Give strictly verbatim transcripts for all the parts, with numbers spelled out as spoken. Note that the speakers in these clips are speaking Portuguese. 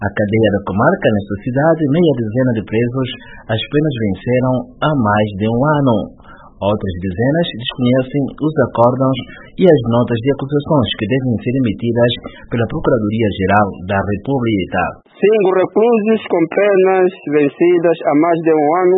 A cadeia da comarca nesta cidade, meia dezena de presos, as penas venceram há mais de um ano. Outras dezenas desconhecem os acórdãos e as notas de acusações que devem ser emitidas pela Procuradoria-Geral da República. Cinco reclusos com penas vencidas há mais de um ano,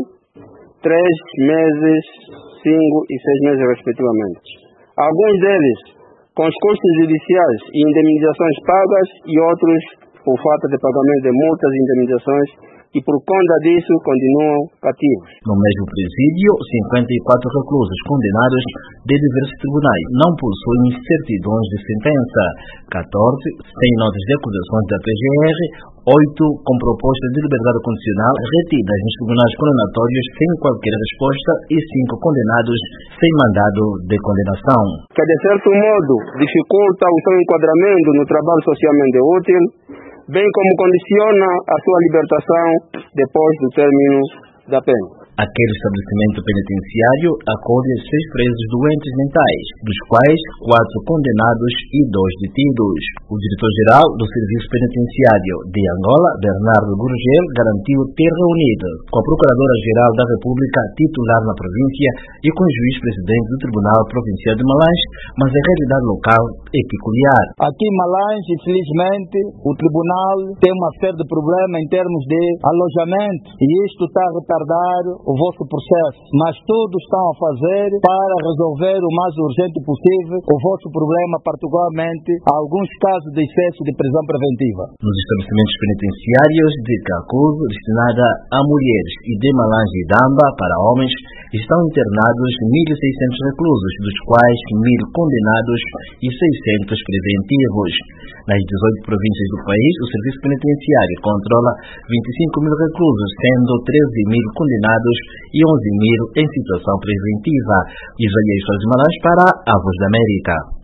três meses, cinco e seis meses respectivamente. Alguns deles com os custos judiciais e indemnizações pagas e outros por falta de pagamento de multas e indemnizações e por conta disso continuam cativos. No mesmo presídio, cinquenta e quatro reclusos condenados de diversos tribunais não possuem certidões de sentença, catorze têm notas de acusações da P G R, oito com propostas de liberdade condicional retidas nos tribunais condenatórios sem qualquer resposta e cinco condenados sem mandado de condenação. Que de certo modo dificulta o seu enquadramento no trabalho socialmente útil, bem como condiciona a sua libertação depois do término da pena. Aquele estabelecimento penitenciário acolhe seis presos doentes mentais, dos quais quatro condenados e dois detidos. O diretor-geral do Serviço Penitenciário de Angola, Bernardo Gurgel, garantiu ter reunido com a Procuradora-Geral da República titular na província e com o juiz-presidente do Tribunal Provincial de Malange, mas a realidade local é peculiar. Aqui em Malange, infelizmente, o tribunal tem uma série de problemas em termos de alojamento e isto está a retardar o vosso processo, mas tudo estão a fazer para resolver o mais urgente possível o vosso problema, particularmente alguns casos de excesso de prisão preventiva. Nos estabelecimentos penitenciários de Cacuzo, destinada a mulheres, e de Malange e Damba, para homens, estão internados mil e seiscentos reclusos, dos quais mil condenados e seiscentos preventivos. Nas dezoito províncias do país, o Serviço Penitenciário controla vinte e cinco mil reclusos, sendo treze mil condenados e onze mil em situação preventiva. Isaías Soares de Malange para a Voz da América.